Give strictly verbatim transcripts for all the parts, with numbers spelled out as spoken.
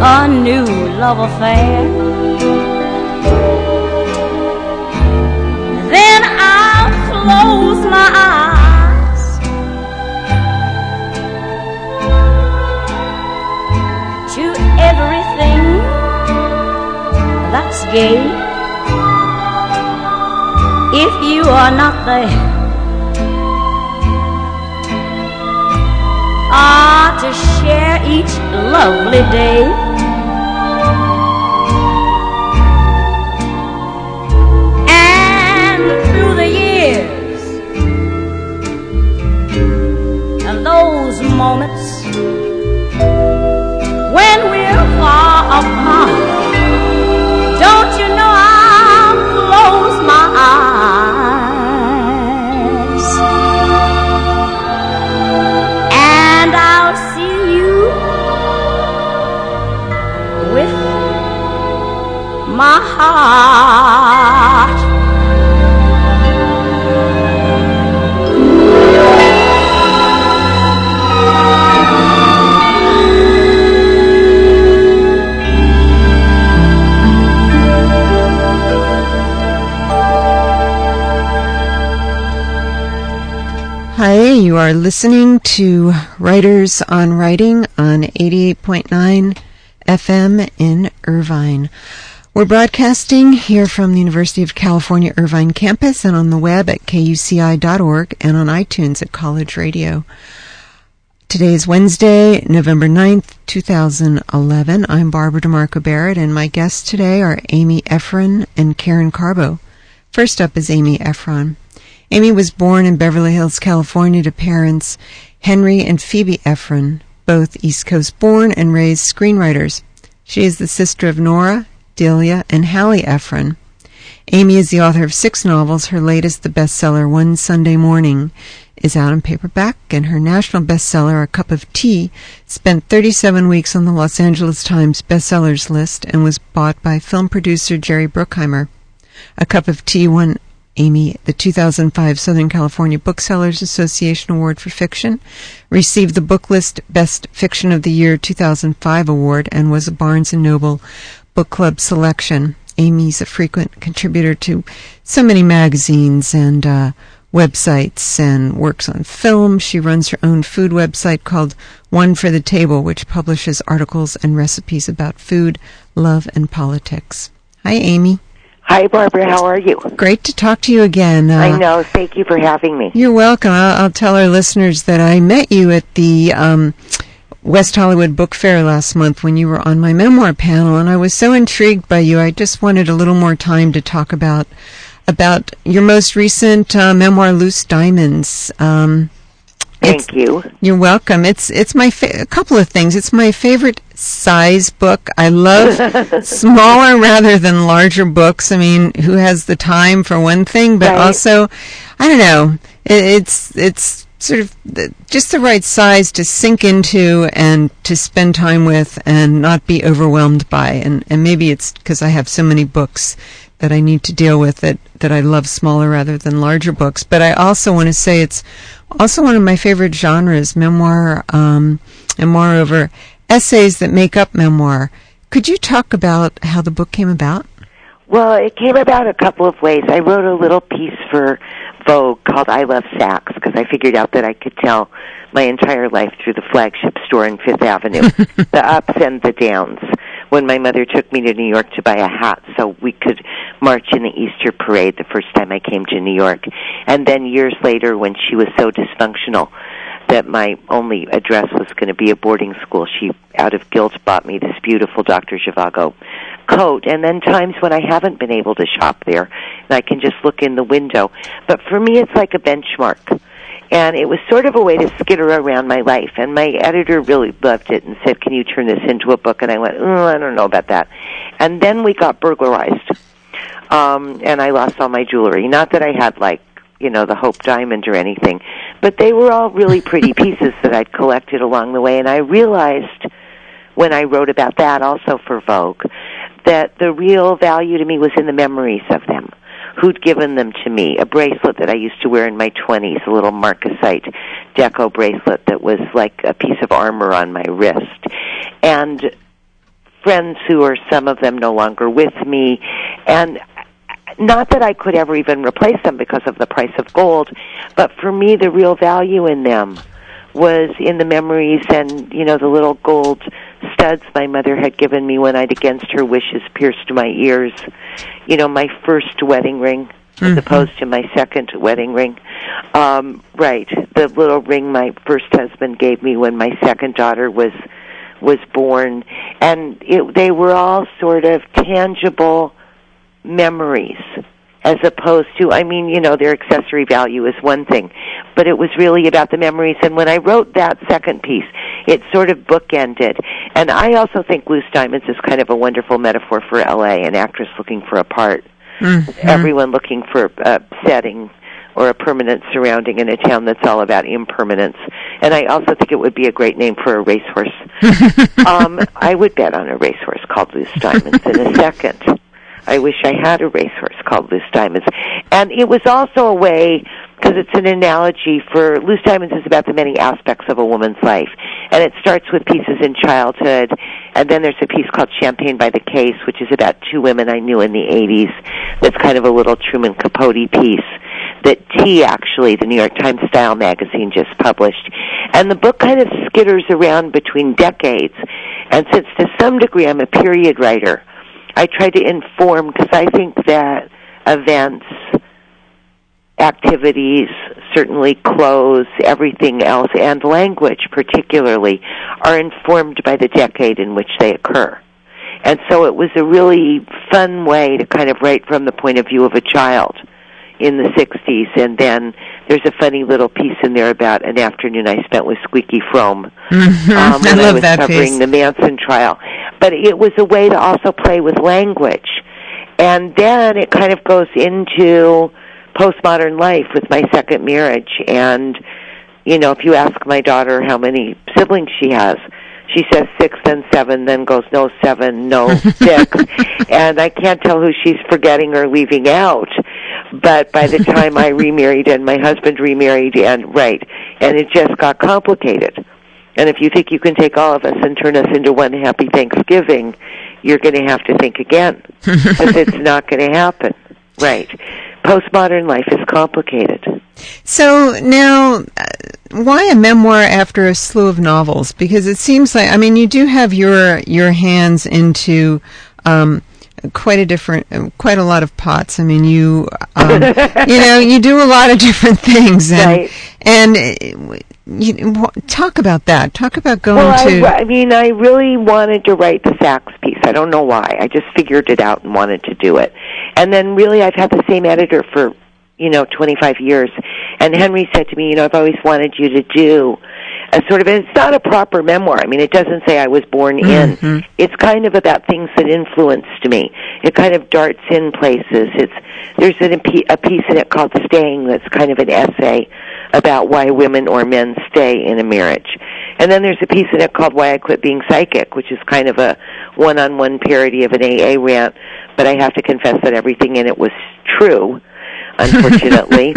a new love affair. Then I'll close my eyes to everything that's gay. If you are not there, ah, to share each lovely day. And through the years, and those moments when we're far apart, don't you know I'll close my eyes and I'll see you with my heart. Hi, you are listening to Writers on Writing on eighty-eight point nine F M in Irvine. We're broadcasting here from the University of California, Irvine campus and on the web at K U C I dot org and on iTunes at College Radio. Today is Wednesday, November ninth, two thousand eleven. I'm Barbara DeMarco Barrett, and my guests today are Amy Ephron and Karen Carbo. First up is Amy Ephron. Amy was born in Beverly Hills, California to parents Henry and Phoebe Ephron, both East Coast born and raised screenwriters. She is the sister of Nora, Delia, and Hallie Ephron. Amy is the author of six novels. Her latest, the bestseller One Sunday Morning, is out in paperback, and her national bestseller, A Cup of Tea, spent thirty-seven weeks on the Los Angeles Times bestsellers list and was bought by film producer Jerry Bruckheimer. A Cup of Tea won Amy the two thousand five Southern California Booksellers Association Award for Fiction, received the Booklist Best Fiction of the Year two thousand five award, and was a Barnes and Noble Book Club selection. Amy's a frequent contributor to so many magazines and uh, websites and works on film. She runs her own food website called One for the Table, which publishes articles and recipes about food, love, and politics. Hi, Amy. Hi, Barbara. How are you? Great to talk to you again. Uh, I know. Thank you for having me. You're welcome. I'll, I'll tell our listeners that I met you at the um, West Hollywood Book Fair last month when you were on my memoir panel, and I was so intrigued by you. I just wanted a little more time to talk about about your most recent uh, memoir, Loose Diamonds. Um, Thank you. You're welcome. It's it's my fa- a couple of things. It's my favorite size book. I love smaller rather than larger books. I mean, who has the time for one thing, but right. also, I don't know. It, it's it's sort of the, just the right size to sink into and to spend time with and not be overwhelmed by. And and maybe it's because I have so many books that I need to deal with that that I love smaller rather than larger books. But I also want to say it's also one of my favorite genres, memoir, um, and moreover, essays that make up memoir. Could you talk about how the book came about? Well, it came about a couple of ways. I wrote a little piece for Vogue called I Love Saks because I figured out that I could tell my entire life through the flagship store in Fifth Avenue, the ups and the downs. When my mother took me to New York to buy a hat so we could march in the Easter parade the first time I came to New York. And then years later when she was so dysfunctional that my only address was going to be a boarding school, she, out of guilt, bought me this beautiful Doctor Zhivago coat. And then times when I haven't been able to shop there, and I can just look in the window. But for me, it's like a benchmark. And it was sort of a way to skitter around my life. And my editor really loved it and said, can you turn this into a book? And I went, oh, I don't know about that. And then we got burglarized. Um, and I lost all my jewelry. Not that I had, like, you know, the Hope Diamond or anything. But they were all really pretty pieces that I'd collected along the way. And I realized when I wrote about that also for Vogue that the real value to me was in the memories of them. Who'd given them to me, a bracelet that I used to wear in my twenties, a little marcasite deco bracelet that was like a piece of armor on my wrist. And friends who are, some of them, no longer with me. And not that I could ever even replace them because of the price of gold, but for me, the real value in them was in the memories and, you know, the little gold studs my mother had given me when I'd, against her wishes, pierced my ears. You know, my first wedding ring, as mm-hmm. opposed to my second wedding ring. Um, right, the little ring my first husband gave me when my second daughter was was born. And it, they were all sort of tangible memories, as opposed to, I mean, you know, their accessory value is one thing, but it was really about the memories. And when I wrote that second piece, it sort of bookended. And I also think Loose Diamonds is kind of a wonderful metaphor for L A, an actress looking for a part, mm-hmm. everyone looking for a setting or a permanent surrounding in a town that's all about impermanence. And I also think it would be a great name for a racehorse. um, I would bet on a racehorse called Loose Diamonds in a second. I wish I had a racehorse called Loose Diamonds. And it was also a way, because it's an analogy for, Loose Diamonds is about the many aspects of a woman's life. And it starts with pieces in childhood, and then there's a piece called Champagne by the Case, which is about two women I knew in the eighties. That's kind of a little Truman Capote piece that T, actually, the New York Times Style magazine, just published. And the book kind of skitters around between decades. And since to some degree I'm a period writer, I try to inform, because I think that events, activities, certainly clothes, everything else, and language particularly, are informed by the decade in which they occur. And so it was a really fun way to kind of write from the point of view of a child in the sixties. And then there's a funny little piece in there about an afternoon I spent with Squeaky Fromme mm-hmm. um, when I, love I was that covering piece. the Manson trial. But it was a way to also play with language. And then it kind of goes into postmodern life with my second marriage. And, you know, if you ask my daughter how many siblings she has, she says six, then seven, then goes, no, seven, no, six. And I can't tell who she's forgetting or leaving out. But by the time I remarried and my husband remarried, and right, and it just got complicated. And if you think you can take all of us and turn us into one happy Thanksgiving, you're going to have to think again, because it's not going to happen. Right. Postmodern life is complicated. So now, uh, why a memoir after a slew of novels? Because it seems like, I mean, you do have your your hands into um, quite a different, uh, quite a lot of pots. I mean, you, um, you know, you do a lot of different things, and right. and uh, you, talk about that. Talk about going well, to. I, I mean, I really wanted to write the Sachs piece. I don't know why. I just figured it out and wanted to do it. And then, really, I've had the same editor for, you know, twenty-five years. And Henry said to me, you know, I've always wanted you to do a sort of, it's not a proper memoir. I mean, it doesn't say I was born mm-hmm. in. It's kind of about things that influenced me. It kind of darts in places. It's, there's an, a piece in it called Staying that's kind of an essay about why women or men stay in a marriage. And then there's a piece in it called Why I Quit Being Psychic, which is kind of a one-on-one parody of an A A rant, but I have to confess that everything in it was true, unfortunately.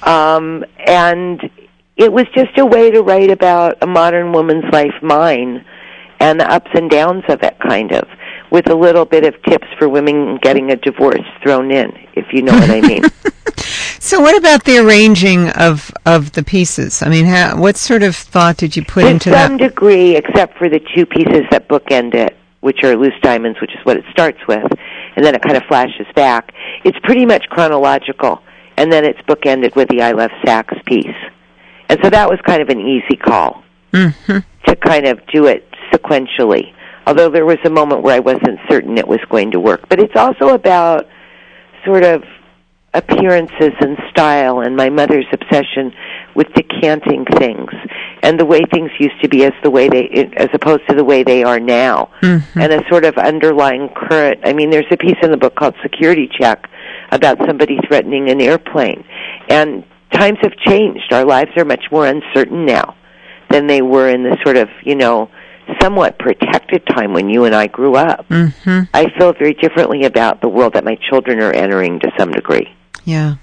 um, and it was just a way to write about a modern woman's life, mine, and the ups and downs of it, kind of, with a little bit of tips for women getting a divorce thrown in, if you know what I mean. So what about the arranging of, of the pieces? I mean, how, what sort of thought did you put to into that? To some degree, except for the two pieces that bookend it, which are Loose Diamonds, which is what it starts with, and then it kind of flashes back. It's pretty much chronological, and then it's bookended with the I Love Sachs piece. And so that was kind of an easy call mm-hmm. to kind of do it sequentially, although there was a moment where I wasn't certain it was going to work. But it's also about sort of appearances and style, and my mother's obsession with decanting things and the way things used to be as the way they, as opposed to the way they are now, mm-hmm. and a sort of underlying current. I mean, there's a piece in the book called Security Check about somebody threatening an airplane, and times have changed. Our lives are much more uncertain now than they were in the sort of, you know, somewhat protected time when you and I grew up. Mm-hmm. I feel very differently about the world that my children are entering to some degree. Yeah.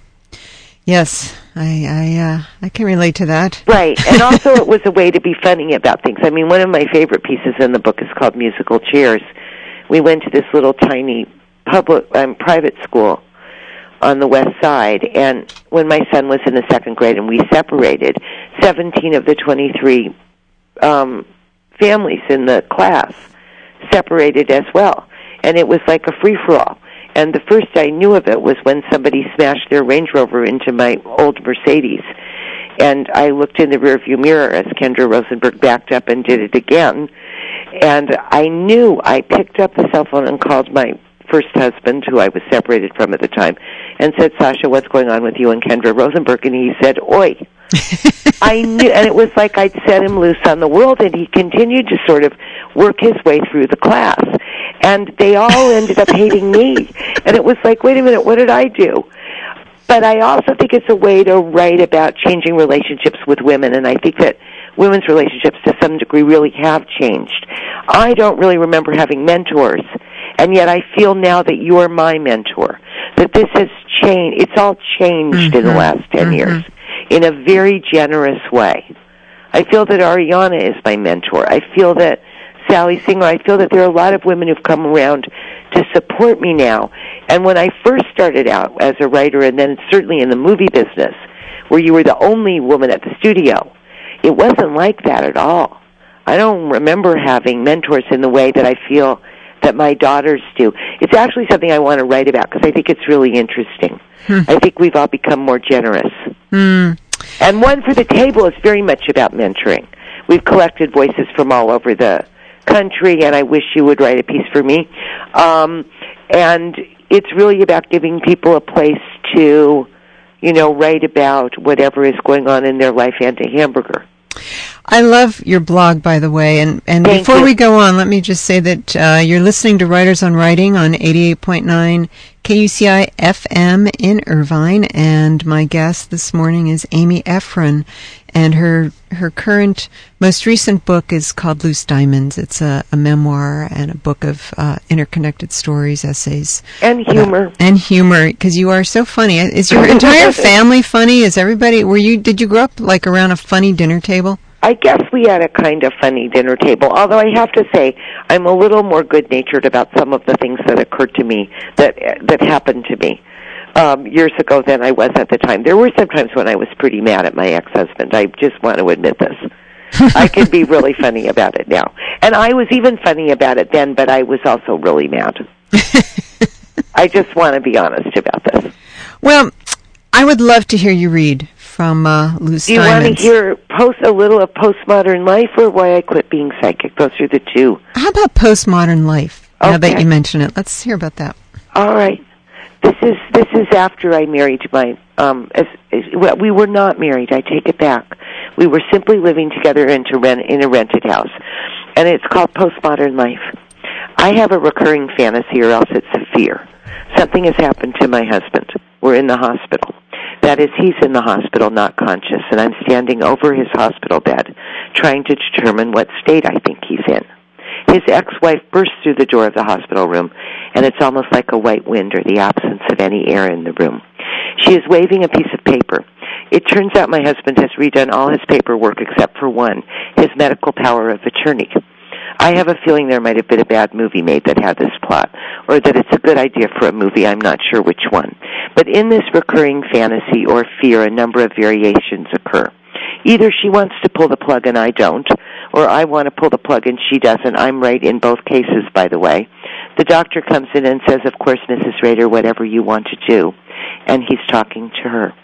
Yes, I I uh, I can relate to that. Right, and also it was a way to be funny about things. I mean, one of my favorite pieces in the book is called Musical Chairs, we went to this little tiny public um, private school on the west side, and when my son was in the second grade and we separated, seventeen of the twenty-three um, families in the class separated as well. And it was like a free-for-all. And the first I knew of it was when somebody smashed their Range Rover into my old Mercedes. And I looked in the rearview mirror as Kendra Rosenberg backed up and did it again. And I knew, I picked up the cell phone and called my first husband, who I was separated from at the time, and said, Sasha, what's going on with you and Kendra Rosenberg? And he said, oi. I knew, and it was like I'd set him loose on the world, and he continued to sort of work his way through the class. And they all ended up hating me. And it was like, wait a minute, what did I do? But I also think it's a way to write about changing relationships with women, and I think that women's relationships to some degree really have changed. I don't really remember having mentors, and yet I feel now that you're my mentor, that this has changed. It's all changed mm-hmm. in the last ten mm-hmm. years in a very generous way. I feel that Ariana is my mentor. I feel that Sally Singer, I feel that there are a lot of women who've come around to support me now. And when I first started out as a writer, and then certainly in the movie business, where you were the only woman at the studio, it wasn't like that at all. I don't remember having mentors in the way that I feel that my daughters do. It's actually something I want to write about because I think it's really interesting. Hmm. I think we've all become more generous. Hmm. And One for the Table is very much about mentoring. We've collected voices from all over the country, and I wish you would write a piece for me. Um, and it's really about giving people a place to, you know, write about whatever is going on in their life and a hamburger. I love your blog, by the way, and, and before you. we go on, let me just say that uh, you're listening to Writers on Writing on eighty-eight point nine K U C I F M in Irvine, and my guest this morning is Amy Ephron, and her her current, most recent book is called Loose Diamonds. It's a, a memoir and a book of uh, interconnected stories, essays. And humor. Uh, and humor, because you are so funny. Is your entire family funny? Is everybody, were you, did you grow up like around a funny dinner table? I guess we had a kind of funny dinner table, although I have to say I'm a little more good-natured about some of the things that occurred to me, that that happened to me um, years ago than I was at the time. There were some times when I was pretty mad at my ex-husband. I just want to admit this. I can be really funny about it now. And I was even funny about it then, but I was also really mad. I just want to be honest about this. Well, I would love to hear you read from uh, Loose Diamonds. Do you want to hear post a little of Postmodern Life or Why I Quit Being Psychic? Those are the two. How about Postmodern Life? Okay. Now that you mention it, let's hear about that. All right. This is this is after I married my. Um, as, as, well, we were not married. I take it back. We were simply living together in, to rent, in a rented house, and it's called Postmodern Life. I have a recurring fantasy, or else it's a fear. Something has happened to my husband. We're in the hospital. That is, he's in the hospital, not conscious, and I'm standing over his hospital bed, trying to determine what state I think he's in. His ex-wife bursts through the door of the hospital room, and it's almost like a white wind or the absence of any air in the room. She is waving a piece of paper. It turns out my husband has redone all his paperwork except for one, his medical power of attorney. I have a feeling there might have been a bad movie made that had this plot, or that it's a good idea for a movie. I'm not sure which one. But in this recurring fantasy or fear, a number of variations occur. Either she wants to pull the plug and I don't, or I want to pull the plug and she doesn't. I'm right in both cases, by the way. The doctor comes in and says, of course, Missus Rader, whatever you want to do. And he's talking to her.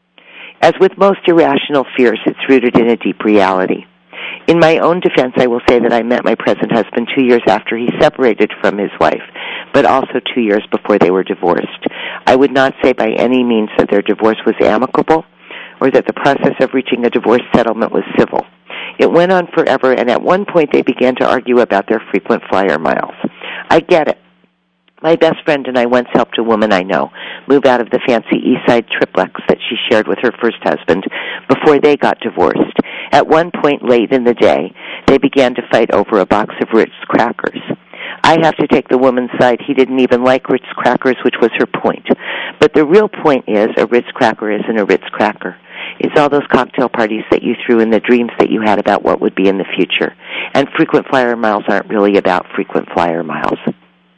As with most irrational fears, it's rooted in a deep reality. In my own defense, I will say that I met my present husband two years after he separated from his wife, but also two years before they were divorced. I would not say by any means that their divorce was amicable or that the process of reaching a divorce settlement was civil. It went on forever, and at one point they began to argue about their frequent flyer miles. I get it. My best friend and I once helped a woman I know move out of the fancy East Side triplex that she shared with her first husband before they got divorced. At one point late in the day, they began to fight over a box of Ritz crackers. I have to take the woman's side. He didn't even like Ritz crackers, which was her point. But the real point is a Ritz cracker isn't a Ritz cracker. It's all those cocktail parties that you threw and the dreams that you had about what would be in the future. And frequent flyer miles aren't really about frequent flyer miles.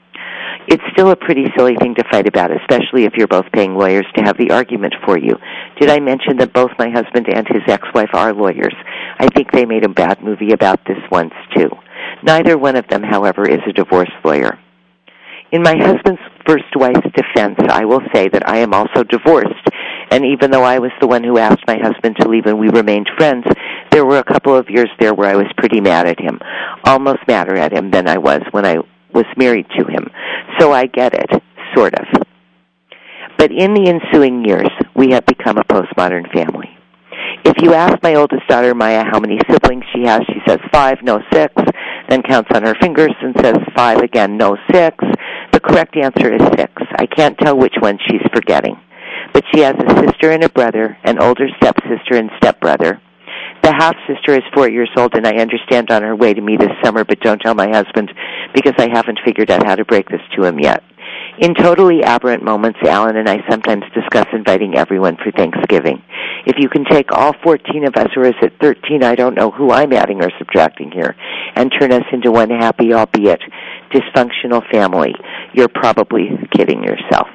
it's still a pretty silly thing to fight about, especially if you're both paying lawyers to have the argument for you. Did I mention that both my husband and his ex-wife are lawyers? I think they made a bad movie about this once, too. Neither one of them, however, is a divorce lawyer. In my husband's first wife's defense, I will say that I am also divorced, and even though I was the one who asked my husband to leave and we remained friends, there were a couple of years there where I was pretty mad at him, almost madder at him than I was when I was married to him. So I get it, sort of. But in the ensuing years, we have become a postmodern family. If you ask my oldest daughter, Maya, how many siblings she has, she says five, no six, then counts on her fingers and says five again, no six. The correct answer is six. I can't tell which one she's forgetting. But she has a sister and a brother, an older stepsister and stepbrother. The half-sister is four years old, and I understand on her way to me this summer, but don't tell my husband because I haven't figured out how to break this to him yet. In totally aberrant moments, Alan and I sometimes discuss inviting everyone for Thanksgiving. If you can take all fourteen of us, or is it thirteen, I don't know who I'm adding or subtracting here, and turn us into one happy, albeit dysfunctional family, you're probably kidding yourself.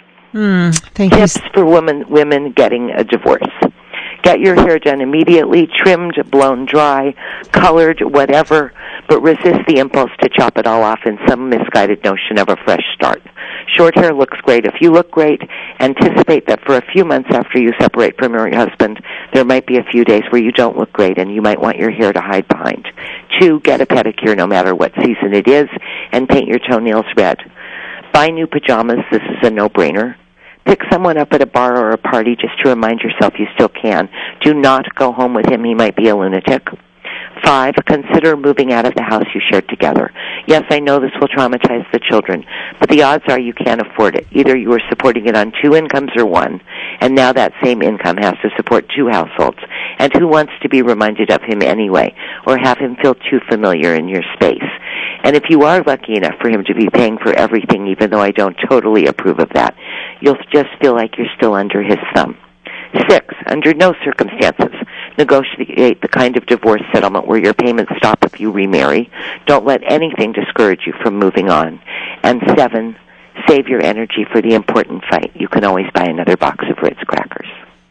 Mm, thank Tips you. for women, women getting a divorce. Get your hair done immediately, trimmed, blown dry, colored, whatever, but resist the impulse to chop it all off in some misguided notion of a fresh start. Short hair looks great if you look great. Anticipate that for a few months after you separate from your husband, there might be a few days where you don't look great and you might want your hair to hide behind. Two, get a pedicure no matter what season it is, and paint your toenails red. Buy new pajamas. This is a no-brainer. Pick someone up at a bar or a party just to remind yourself you still can. Do not go home with him. He might be a lunatic. Five, consider moving out of the house you shared together. Yes, I know this will traumatize the children, but the odds are you can't afford it. Either you are supporting it on two incomes or one, and now that same income has to support two households. And who wants to be reminded of him anyway, or have him feel too familiar in your space? And if you are lucky enough for him to be paying for everything, even though I don't totally approve of that, you'll just feel like you're still under his thumb. Six, under no circumstances, negotiate the kind of divorce settlement where your payments stop if you remarry. Don't let anything discourage you from moving on. And seven, save your energy for the important fight. You can always buy another box of Ritz crackers.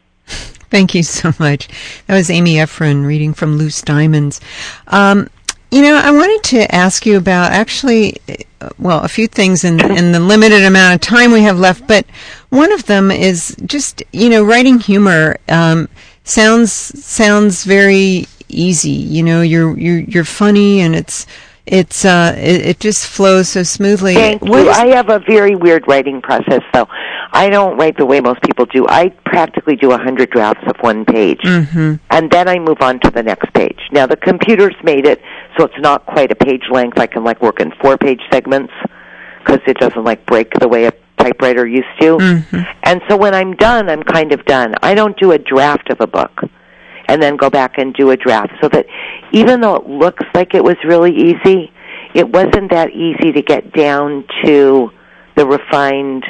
Thank you so much. That was Amy Efron reading from Loose Diamonds. Um, you know, I wanted to ask you about actually, well, a few things in, in the limited amount of time we have left, but one of them is just, you know, writing humor um, sounds sounds very easy. You know, you're you're you're funny, and it's it's uh, it, it just flows so smoothly. Thank What you. is- I have a very weird writing process, though. I don't write the way most people do. I practically do a hundred drafts of one page, mm-hmm. and then I move on to the next page. Now, the computer's made it so it's not quite a page length. I can, like, work in four-page segments because it doesn't, like, break the way a typewriter used to. Mm-hmm. And so when I'm done, I'm kind of done. I don't do a draft of a book and then go back and do a draft, so that even though it looks like it was really easy, it wasn't that easy to get down to the refined,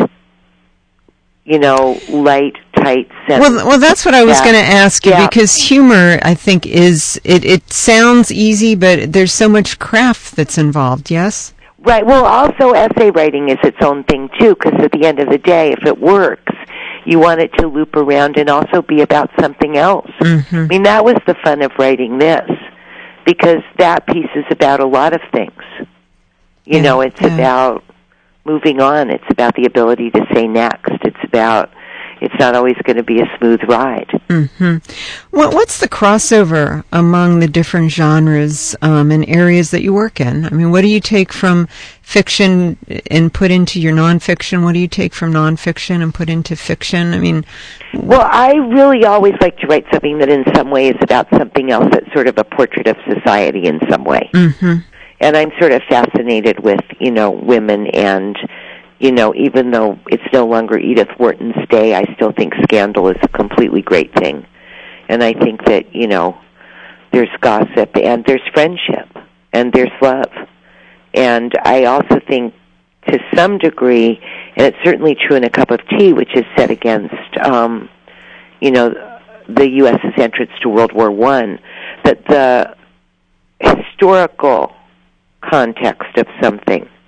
you know, light, tight sentence. Well, well, that's what I was Yeah. going to ask you, Yeah. because humor, I think, is it, it sounds easy, but there's so much craft that's involved. Yes. Right. Well, also essay writing is its own thing too, because at the end of the day, if it works, you want it to loop around and also be about something else. Mm-hmm. I mean, that was the fun of writing this, because that piece is about a lot of things. You Yeah, know, it's yeah. about moving on. It's about the ability to say next. It's about, it's not always going to be a smooth ride. Mm-hmm. What, what's the crossover among the different genres um, and areas that you work in? I mean, what do you take from fiction and put into your nonfiction? What do you take from nonfiction and put into fiction? I mean, Well, I really always like to write something that in some way is about something else, that's sort of a portrait of society in some way. mm-hmm. And I'm sort of fascinated with, you know, women, and, you know, even though it's no longer Edith Wharton's day, I still think Scandal is a completely great thing. And I think that, you know, there's gossip, and there's friendship, and there's love. And I also think, to some degree, and it's certainly true in A Cup of Tea, which is set against, um, you know, the U S's entrance to World War One, that the historical context of something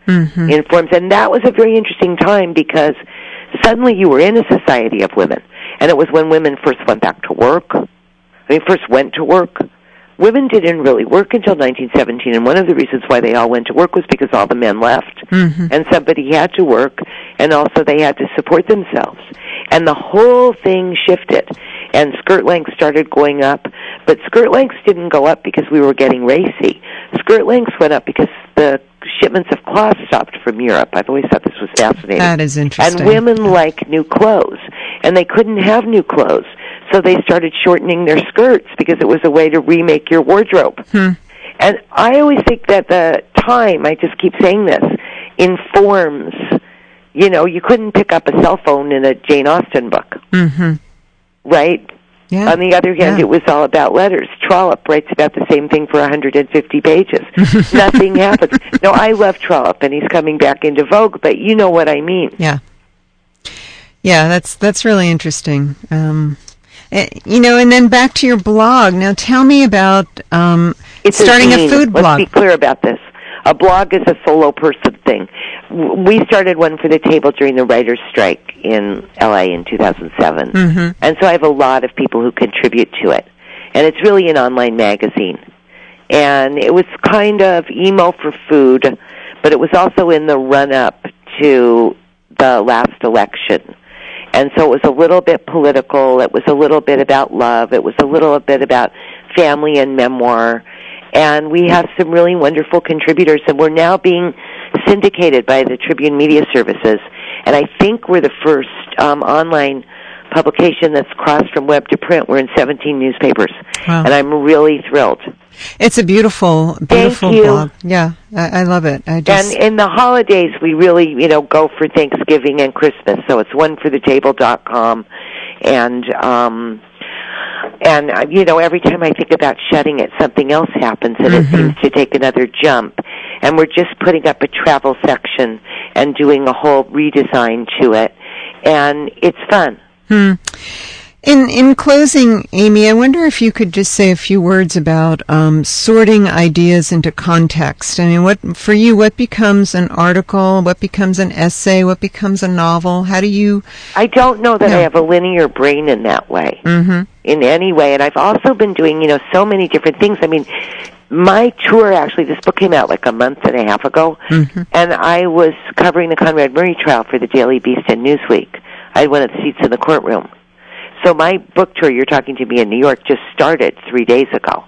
mm-hmm. in forms. And that was a very interesting time because suddenly you were in a society of women. And it was when women first went back to work. I mean, first went to work. Women didn't really work until nineteen seventeen, and one of the reasons why they all went to work was because all the men left, mm-hmm. and somebody had to work, and also they had to support themselves. And the whole thing shifted, and skirt lengths started going up, but skirt lengths didn't go up because we were getting racy. Skirt lengths went up because the shipments of cloth stopped from Europe. I've always thought this was fascinating. That is interesting. And women like new clothes, and they couldn't have new clothes. So they started shortening their skirts because it was a way to remake your wardrobe. Hmm. And I always think that the time, I just keep saying this, informs, you know, you couldn't pick up a cell phone in a Jane Austen book, mm-hmm. right? Yeah. On the other hand, yeah. it was all about letters. Trollope writes about the same thing for one hundred fifty pages. Nothing happens. No, I love Trollope, and he's coming back into vogue, but you know what I mean. Yeah. Yeah, that's that's really interesting. Um Uh, you know, and then back to your blog. Now, tell me about um, it's starting a, a food Let's blog. Let's be clear about this. A blog is a solo person thing. We started one for the table during the writer's strike in L A in two thousand seven. Mm-hmm. And so I have a lot of people who contribute to it. And it's really an online magazine. And it was kind of emo for food, but it was also in the run-up to the last election. And so it was a little bit political. It was a little bit about love. It was a little bit about family and memoir. And we have some really wonderful contributors, and we're now being syndicated by the Tribune Media Services. And I think we're the first um, online publication that's crossed from web to print. We're in seventeen newspapers. Wow. And I'm really thrilled. It's a beautiful, beautiful Thank you. blog. Yeah, I, I love it. I just... And in the holidays, we really, you know, go for Thanksgiving and Christmas. So it's one for the table dot com. And, um, and uh, you know, every time I think about shutting it, something else happens, and mm-hmm. it seems to take another jump. And we're just putting up a travel section and doing a whole redesign to it. And it's fun. Hmm. In in closing, Amy, I wonder if you could just say a few words about um, sorting ideas into context. I mean, what for you? What becomes an article? What becomes an essay? What becomes a novel? How do you? I don't know that yeah. I have a linear brain in that way, mm-hmm. in any way. And I've also been doing, you know, so many different things. I mean, my tour, actually, this book came out like a month and a half ago, mm-hmm. and I was covering the Conrad Murray trial for the Daily Beast and Newsweek. I had one of the seats in the courtroom. So my book tour, you're talking to me in New York, just started three days ago.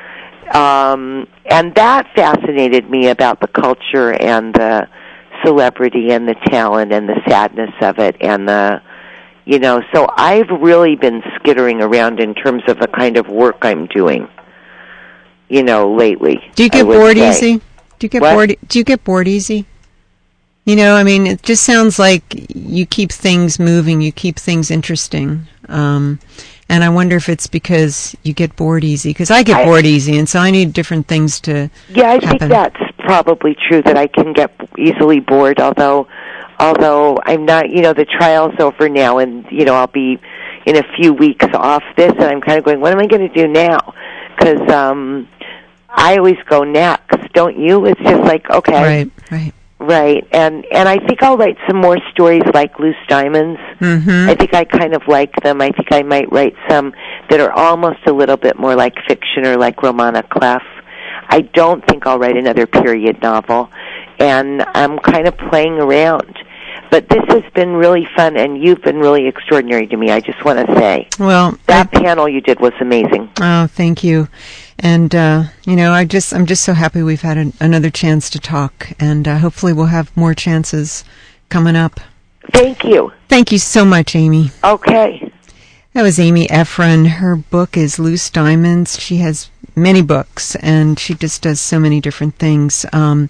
Um, and that fascinated me about the culture and the celebrity and the talent and the sadness of it and the, you know, so I've really been skittering around in terms of the kind of work I'm doing, you know, lately. Do you get bored say. easy? Do you get what? bored? Do you get bored easy? You know, I mean, it just sounds like you keep things moving, you keep things interesting. Um, and I wonder if it's because you get bored easy, because I get I, bored easy, and so I need different things to Yeah, I happen. think that's probably true, that I can get easily bored, although, although I'm not, you know, the trial's over now, and, you know, I'll be in a few weeks off this, and I'm kind of going, what am I going to do now? Because um, I always go next, don't you? It's just like, okay. Right, right. Right, and and I think I'll write some more stories like Loose Diamonds. Mm-hmm. I think I kind of like them. I think I might write some that are almost a little bit more like fiction or like Romana Clef. I don't think I'll write another period novel, and I'm kind of playing around. But this has been really fun, and you've been really extraordinary to me, I just want to say. Well, that I, panel you did was amazing. Oh, thank you. And, uh, you know, I just, I'm just so happy we've had an, another chance to talk, and uh, hopefully we'll have more chances coming up. Thank you. Thank you so much, Amy. Okay. That was Amy Ephron. Her book is Loose Diamonds. She has many books, and she just does so many different things. Um,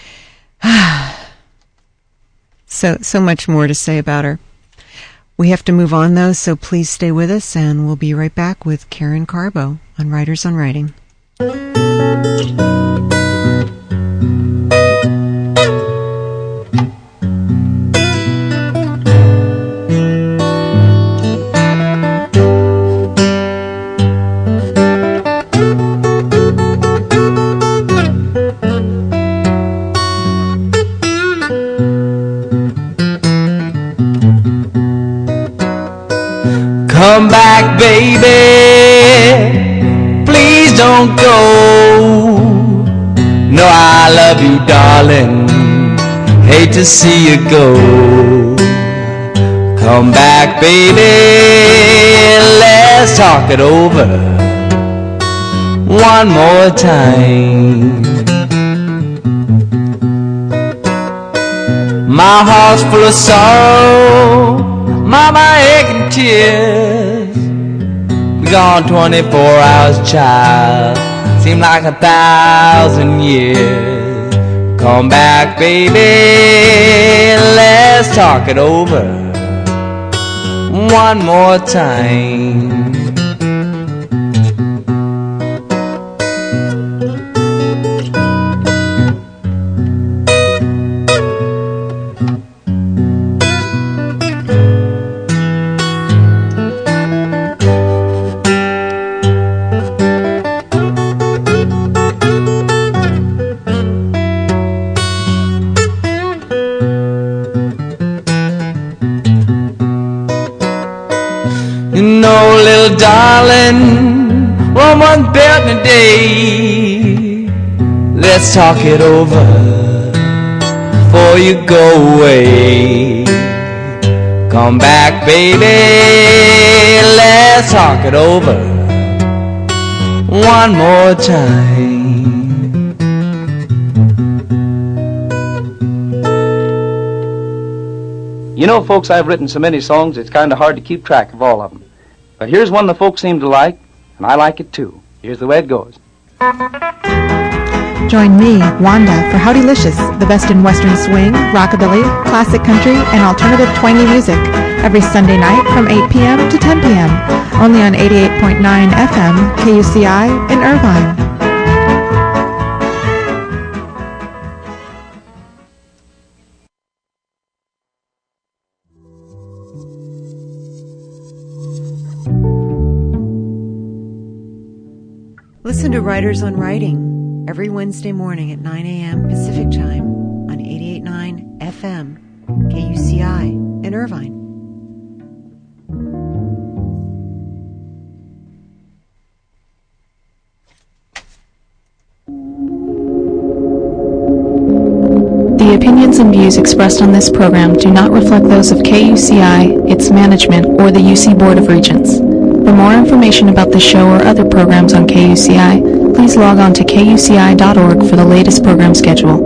so, so much more to say about her. We have to move on, though, so please stay with us, and we'll be right back with Karen Carbo on Writers on Writing. Come back, baby, please don't go. No, I love you, darling, hate to see you go. Come back, baby, let's talk it over one more time. My heart's full of sorrow, mama aching tears. Be gone twenty-four hours, child, seem like a thousand years. Come back, baby, let's talk it over one more time. No, little darling, one was built in a day. Let's talk it over before you go away. Come back, baby, let's talk it over one more time. You know, folks, I've written so many songs, it's kind of hard to keep track of all of them. But here's one the folks seem to like, and I like it too. Here's the way it goes. Join me, Wanda, for Howdylicious, the best in Western swing, rockabilly, classic country, and alternative twangy music, every Sunday night from eight p.m. to ten p.m., only on eighty-eight point nine F M, K U C I in Irvine. Listen to Writers on Writing every Wednesday morning at nine a.m. Pacific Time on eighty-eight point nine F M, K U C I in Irvine. The opinions and views expressed on this program do not reflect those of K U C I, its management, or the U C Board of Regents. For more information about the show or other programs on K U C I, please log on to K U C I dot org for the latest program schedule.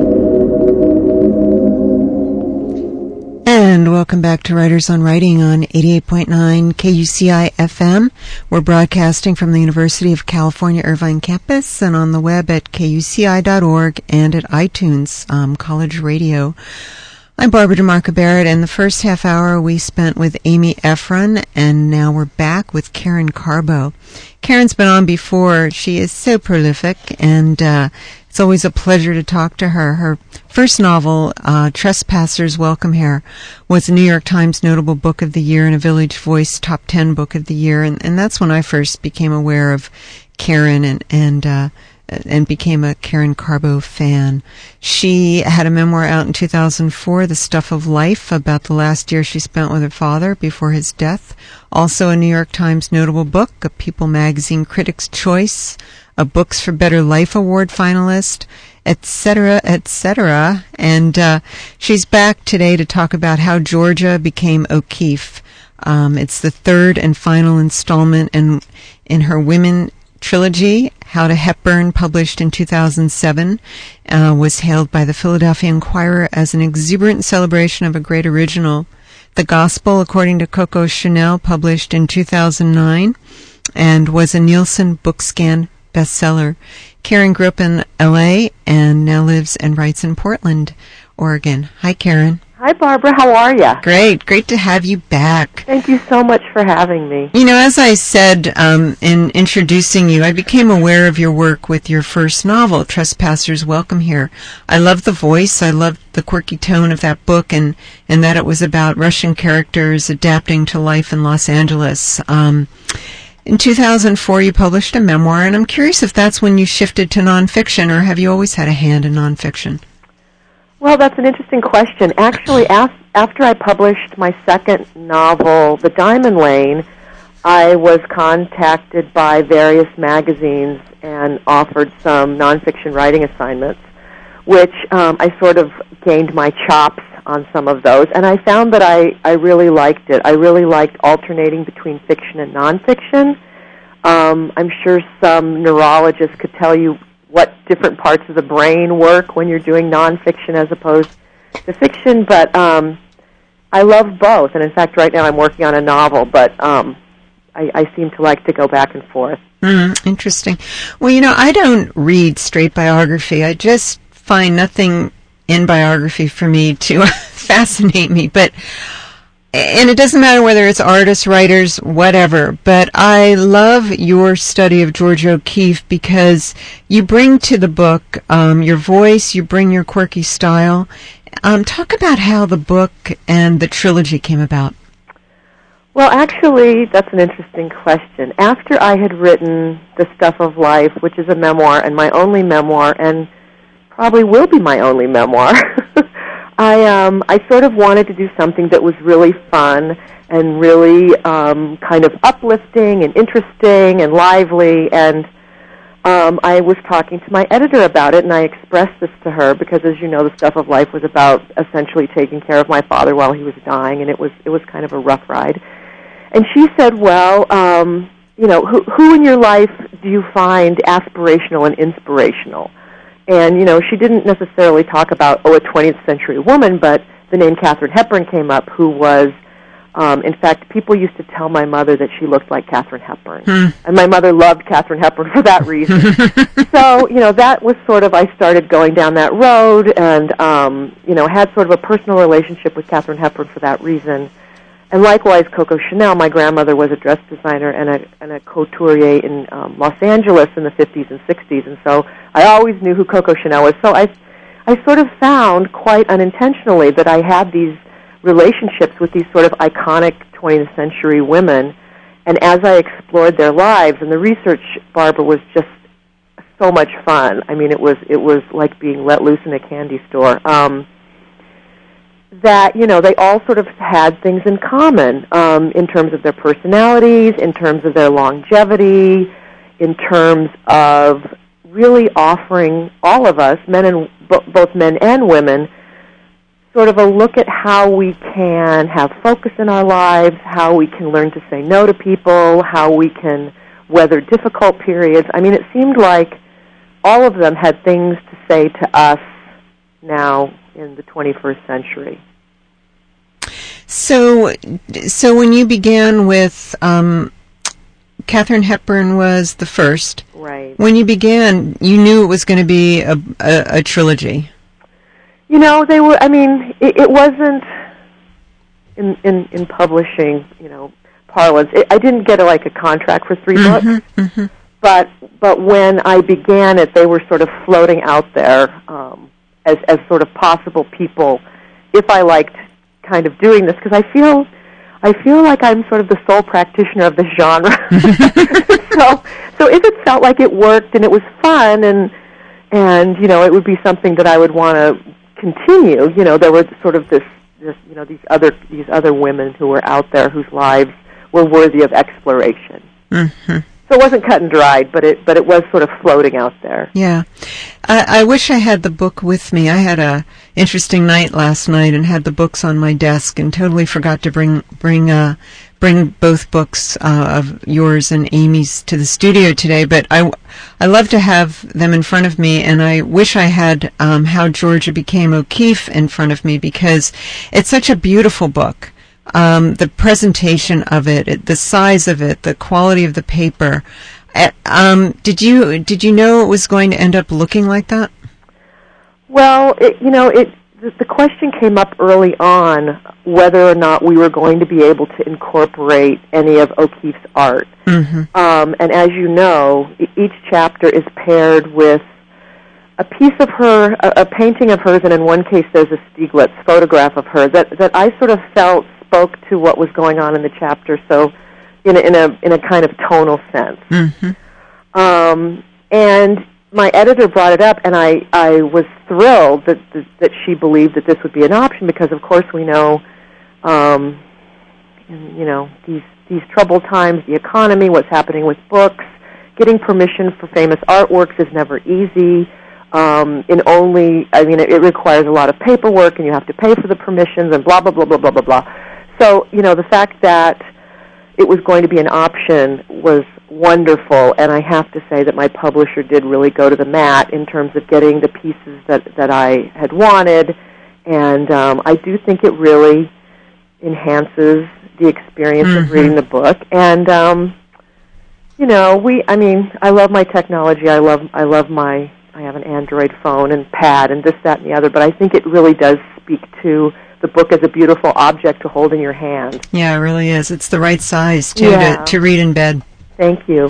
And welcome back to Writers on Writing on eighty-eight point nine K U C I F M. We're broadcasting from the University of California, Irvine campus and on the web at K U C I dot org and at iTunes um, College Radio. I'm Barbara DeMarco Barrett, and the first half hour we spent with Amy Ephron, and now we're back with Karen Carbo. Karen's been on before. She is so prolific, and uh, it's always a pleasure to talk to her. Her first novel, uh, Trespassers Welcome Here, was a New York Times Notable Book of the Year and a Village Voice Top ten Book of the Year, and, and that's when I first became aware of Karen and, and uh and became a Karen Carbo fan. She had a memoir out in two thousand four, The Stuff of Life, about the last year she spent with her father before his death. Also a New York Times Notable Book, a People Magazine Critics' Choice, a Books for Better Life Award finalist, et cetera, et cetera. And uh, she's back today to talk about how Georgia became O'Keeffe. Um, it's the third and final installment in, in her Women trilogy. How to Hepburn, published in two thousand seven, uh, was hailed by the Philadelphia Inquirer as an exuberant celebration of a great original. The Gospel, according to Coco Chanel, published in two thousand nine, and was a Nielsen Bookscan bestseller. Karen grew up in L A and now lives and writes in Portland, Oregon. Hi, Karen. Hi, Barbara. How are you? Great. Great to have you back. Thank you so much for having me. You know, as I said um, in introducing you, I became aware of your work with your first novel, Trespassers Welcome Here. I loved the voice. I loved the quirky tone of that book, and, and that it was about Russian characters adapting to life in Los Angeles. Um, in two thousand four, you published a memoir, and I'm curious if that's when you shifted to nonfiction, or have you always had a hand in nonfiction? Well, that's an interesting question. Actually, af- after I published my second novel, The Diamond Lane, I was contacted by various magazines and offered some nonfiction writing assignments, which um, I sort of gained my chops on some of those, and I found that I, I really liked it. I really liked alternating between fiction and nonfiction. Um, I'm sure some neurologists could tell you what different parts of the brain work when you're doing nonfiction as opposed to fiction, but um, I love both, and in fact right now I'm working on a novel, but um, I, I seem to like to go back and forth. Mm, interesting. Well, you know, I don't read straight biography. I just find nothing in biography for me to fascinate me, but and it doesn't matter whether it's artists, writers, whatever, but I love your study of Georgia O'Keeffe because you bring to the book um, your voice, you bring your quirky style. Um, talk about how the book and the trilogy came about. Well, actually, that's an interesting question. After I had written The Stuff of Life, which is a memoir and my only memoir, and probably will be my only memoir, I um, I sort of wanted to do something that was really fun and really um, kind of uplifting and interesting and lively, and um, I was talking to my editor about it, and I expressed this to her because, as you know, The Stuff of Life was about essentially taking care of my father while he was dying, and it was it was kind of a rough ride. And she said, well, um, you know, who, who in your life do you find aspirational and inspirational? And, you know, she didn't necessarily talk about, oh, a twentieth century woman, but the name Katharine Hepburn came up, who was, um, in fact, people used to tell my mother that she looked like Katharine Hepburn. Hmm. And my mother loved Katharine Hepburn for that reason. So, you know, that was sort of, I started going down that road and, um, you know, had sort of a personal relationship with Katharine Hepburn for that reason. And likewise, Coco Chanel. My grandmother was a dress designer and a, and a couturier in um, Los Angeles in the fifties and sixties, and so I always knew who Coco Chanel was. So I, I sort of found quite unintentionally that I had these relationships with these sort of iconic twentieth century women, and as I explored their lives, and the research, Barbara, was just so much fun. I mean, it was it was like being let loose in a candy store. Um, that, you know, they all sort of had things in common um, in terms of their personalities, in terms of their longevity, in terms of really offering all of us, men and bo- both men and women, sort of a look at how we can have focus in our lives, how we can learn to say no to people, how we can weather difficult periods. I mean, it seemed like all of them had things to say to us now in the twenty-first century. So, so when you began with um, Katharine Hepburn was the first. Right. When you began, you knew it was going to be a, a, a trilogy. You know, they were. I mean, it, it wasn't in, in in publishing, you know, parlance. It, I didn't get a, like a contract for three mm-hmm, books. Mm-hmm. But but when I began it, they were sort of floating out there um, as as sort of possible people, if I liked kind of doing this, because I feel I feel like I'm sort of the sole practitioner of this genre. so so if it felt like it worked and it was fun and and you know it would be something that I would want to continue. You know, there was sort of this, this you know these other these other women who were out there whose lives were worthy of exploration. Mm-hmm. So it wasn't cut and dried, but it but it was sort of floating out there. Yeah. I, I wish I had the book with me. I had a interesting night last night and had the books on my desk and totally forgot to bring bring uh bring both books uh, of yours and Amy's to the studio today, but I, I love to have them in front of me, and I wish I had um, How Georgia Became O'Keeffe in front of me because it's such a beautiful book. Um, the presentation of it, it, the size of it, the quality of the paper. Uh, um, did you did you know it was going to end up looking like that? Well, it, you know, it the, the question came up early on whether or not we were going to be able to incorporate any of O'Keeffe's art. Mm-hmm. Um, and as you know, each chapter is paired with a piece of her, a, a painting of hers, and in one case there's a Stieglitz photograph of her that that I sort of felt spoke to what was going on in the chapter, so in a, in a in a kind of tonal sense. Mm-hmm. Um, and my editor brought it up, and I, I was thrilled that, that that she believed that this would be an option because, of course, we know um, in, you know, these these troubled times, the economy, what's happening with books. Getting permission for famous artworks is never easy. Um, in only, I mean, it, it requires a lot of paperwork, and you have to pay for the permissions, and blah blah blah blah blah blah blah. So, you know, the fact that it was going to be an option was wonderful, and I have to say that my publisher did really go to the mat in terms of getting the pieces that that I had wanted, and um, I do think it really enhances the experience mm-hmm. of reading the book. And um, you know, we, I mean, I love my technology. I love, I love my, I have an Android phone and pad and this, that, and the other, but I think it really does speak to the book as a beautiful object to hold in your hand. Yeah, it really is. It's the right size, too, yeah. to, to read in bed. Thank you.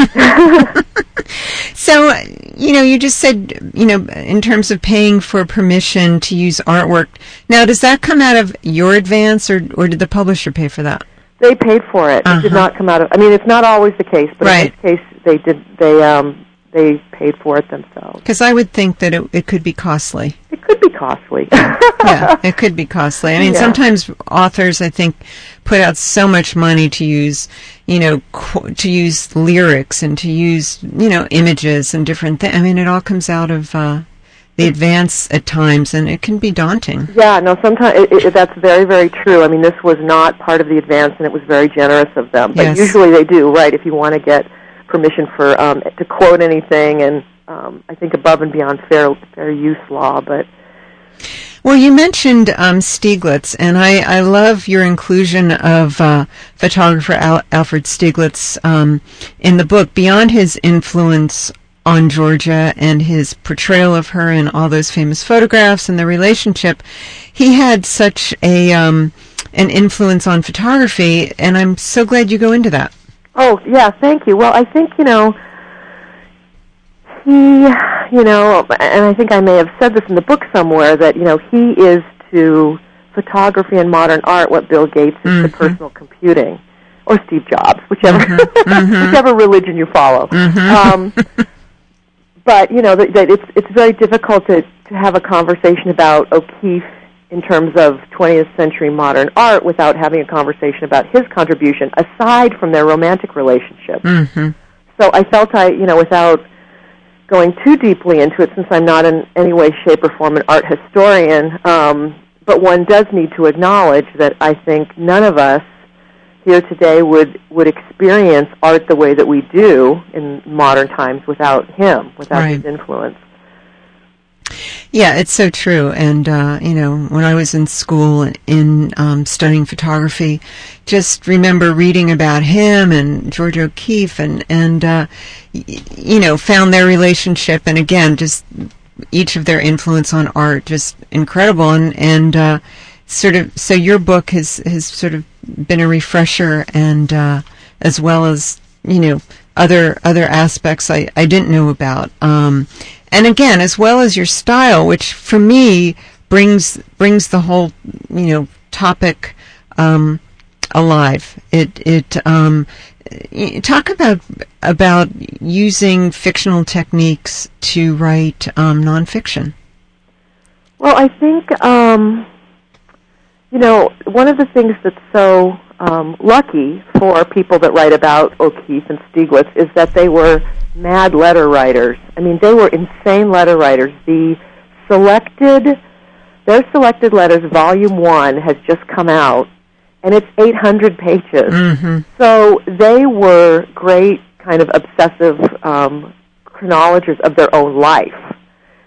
So, you know, you just said, you know, in terms of paying for permission to use artwork. Now, does that come out of your advance, or, or did the publisher pay for that? They paid for it. Uh-huh. It did not come out of. I mean, it's not always the case, but right. in this case, they did. They um they paid for it themselves. Because I would think that it it could be costly. It could be costly. Yeah, it could be costly. I mean, yeah. sometimes authors, I think, put out so much money to use, you know, qu- to use lyrics and to use, you know, images and different things. I mean, it all comes out of uh, the advance at times, and it can be daunting. Yeah, no, sometimes it, it, that's very, very true. I mean, this was not part of the advance, and it was very generous of them. But yes. usually they do, right, if you want to get permission for um, to quote anything, and um, I think above and beyond fair fair use law. But well, you mentioned um, Stieglitz, and I, I love your inclusion of uh, photographer Al- Alfred Stieglitz um, in the book. Beyond his influence on Georgia and his portrayal of her in all those famous photographs and the relationship, he had such a um, an influence on photography, and I'm so glad you go into that. Oh, yeah, thank you. Well, I think, you know, he, you know, and I think I may have said this in the book somewhere, that, you know, he is to photography and modern art what Bill Gates is mm-hmm. to personal computing, or Steve Jobs, whichever mm-hmm. Mm-hmm. whichever religion you follow. Mm-hmm. Um, but, you know, that, that it's it's very difficult to, to have a conversation about O'Keeffe in terms of twentieth century modern art without having a conversation about his contribution, aside from their romantic relationship. Mm-hmm. So I felt I, you know, without going too deeply into it, since I'm not in any way, shape, or form an art historian, um, but one does need to acknowledge that I think none of us here today would, would experience art the way that we do in modern times without him, without right. his influence. Yeah, it's so true. And, uh, you know, when I was in school in um, studying photography, just remember reading about him and George O'Keeffe and, and uh, y- you know, found their relationship. And again, just each of their influence on art, just incredible. And, and uh, sort of, so your book has, has sort of been a refresher, and uh, as well as, you know, other other aspects I, I didn't know about. Um, and again, as well as your style, which for me brings brings the whole, you know, topic um, alive. It it um, talk about about using fictional techniques to write um, nonfiction. Well, I think um, you know, one of the things that's so um, lucky for people that write about O'Keeffe and Stieglitz is that they were mad letter writers. I mean, they were insane letter writers. The selected, their selected letters, volume one, has just come out, and it's eight hundred pages. Mm-hmm. So they were great kind of obsessive um, chronologers of their own life.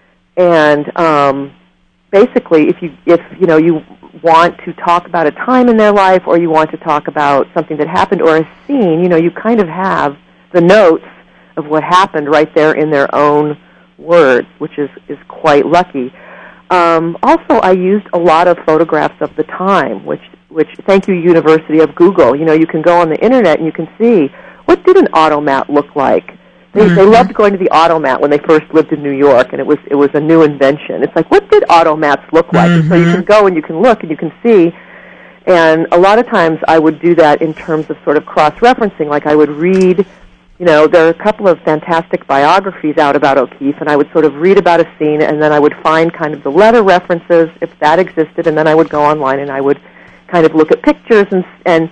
And um, basically, if you if you know you want to talk about a time in their life, or you want to talk about something that happened or a scene, you know, you kind of have the notes of what happened right there in their own words, which is, is quite lucky. Um, also, I used a lot of photographs of the time, which, which, thank you, University of Google. You know, you can go on the Internet and you can see, what did an automat look like? They, mm-hmm. they loved going to the automat when they first lived in New York, and it was it was a new invention. It's like, what did automats look like? Mm-hmm. And so you can go and you can look and you can see. And a lot of times I would do that in terms of sort of cross-referencing. Like I would read, you know, there are a couple of fantastic biographies out about O'Keeffe, and I would sort of read about a scene, and then I would find kind of the letter references, if that existed, and then I would go online and I would kind of look at pictures and and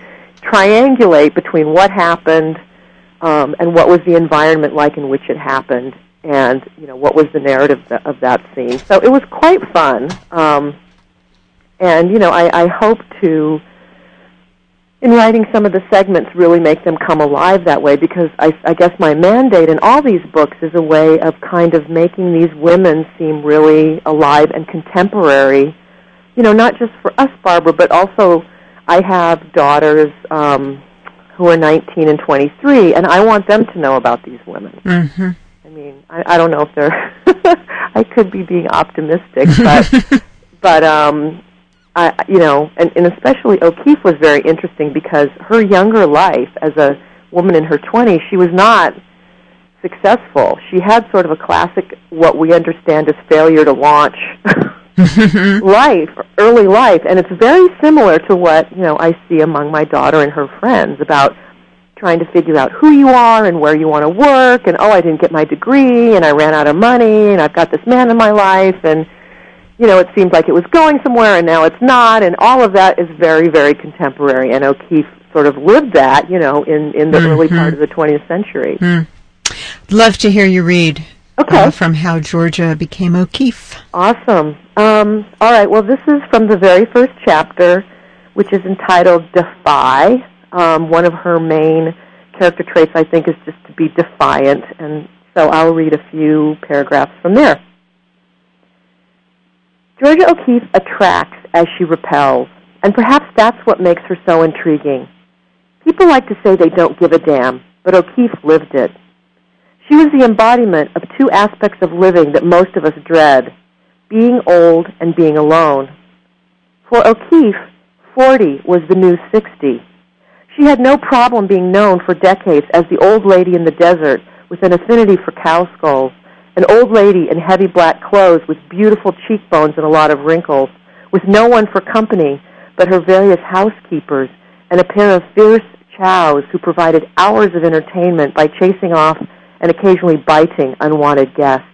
triangulate between what happened um, and what was the environment like in which it happened, and you know what was the narrative th- of that scene. So it was quite fun, um, and you know I, I hope to, in writing some of the segments, really make them come alive that way, because I, I guess my mandate in all these books is a way of kind of making these women seem really alive and contemporary, you know, not just for us, Barbara, but also I have daughters um, who are nineteen and twenty-three, and I want them to know about these women. Mm-hmm. I mean, I, I don't know if they're, I could be being optimistic, but, but um, I, you know, and, and especially O'Keeffe was very interesting because her younger life as a woman in her twenties, she was not successful. She had sort of a classic, what we understand as failure to launch life, early life, and it's very similar to what, you know, I see among my daughter and her friends about trying to figure out who you are and where you want to work, and, oh, I didn't get my degree, and I ran out of money, and I've got this man in my life, and, you know, it seemed like it was going somewhere, and now it's not, and all of that is very, very contemporary, and O'Keeffe sort of lived that, you know, in, in the mm-hmm. early part of the twentieth century. Mm. Love to hear you read okay. uh, from How Georgia Became O'Keeffe. Awesome. Um, all right, well, this is from the very first chapter, which is entitled Defy. Um, one of her main character traits, I think, is just to be defiant, and so I'll read a few paragraphs from there. Georgia O'Keeffe attracts as she repels, and perhaps that's what makes her so intriguing. People like to say they don't give a damn, but O'Keeffe lived it. She was the embodiment of two aspects of living that most of us dread, being old and being alone. For O'Keeffe, forty was the new sixty. She had no problem being known for decades as the old lady in the desert with an affinity for cow skulls, an old lady in heavy black clothes with beautiful cheekbones and a lot of wrinkles, with no one for company but her various housekeepers and a pair of fierce chows who provided hours of entertainment by chasing off and occasionally biting unwanted guests.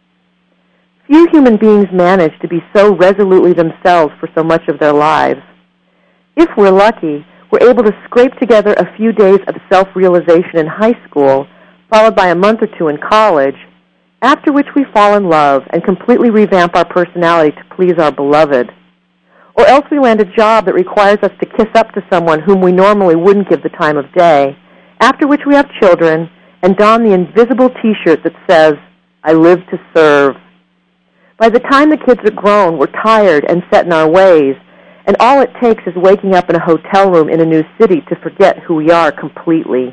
Few human beings manage to be so resolutely themselves for so much of their lives. If we're lucky, we're able to scrape together a few days of self-realization in high school, followed by a month or two in college, after which we fall in love and completely revamp our personality to please our beloved. Or else we land a job that requires us to kiss up to someone whom we normally wouldn't give the time of day, after which we have children and don the invisible T-shirt that says, I live to serve. By the time the kids are grown, we're tired and set in our ways, and all it takes is waking up in a hotel room in a new city to forget who we are completely.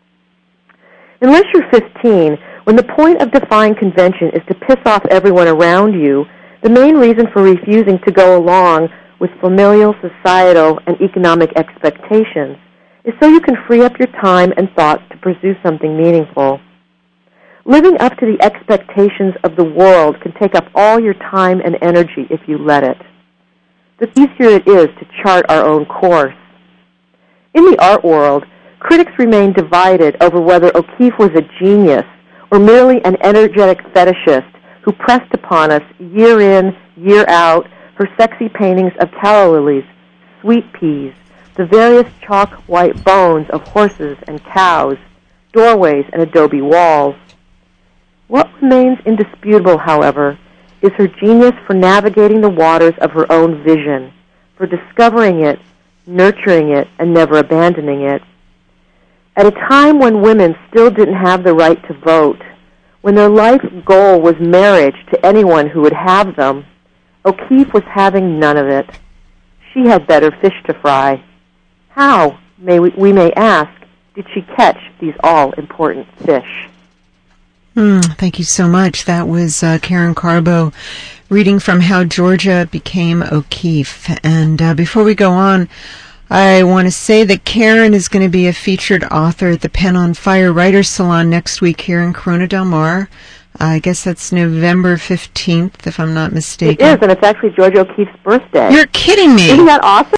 Unless you're fifteen, when the point of defying convention is to piss off everyone around you, the main reason for refusing to go along with familial, societal, and economic expectations is so you can free up your time and thoughts to pursue something meaningful. Living up to the expectations of the world can take up all your time and energy if you let it. The easier it is to chart our own course. In the art world, critics remain divided over whether O'Keeffe was a genius or merely an energetic fetishist who pressed upon us year in, year out, her sexy paintings of calla lilies, sweet peas, the various chalk-white bones of horses and cows, doorways and adobe walls. What remains indisputable, however, is her genius for navigating the waters of her own vision, for discovering it, nurturing it, and never abandoning it. At a time when women still didn't have the right to vote, when their life goal was marriage to anyone who would have them, O'Keeffe was having none of it. She had better fish to fry. How, may we, we may ask, did she catch these all-important fish? Mm, thank you so much. That was uh, Karen Carbo reading from How Georgia Became O'Keeffe. And uh, before we go on, I want to say that Karen is going to be a featured author at the Pen on Fire Writers Salon next week here in Corona Del Mar. Uh, I guess that's November fifteenth, if I'm not mistaken. It is, and it's actually Georgia O'Keeffe's birthday. You're kidding me. Isn't that awesome?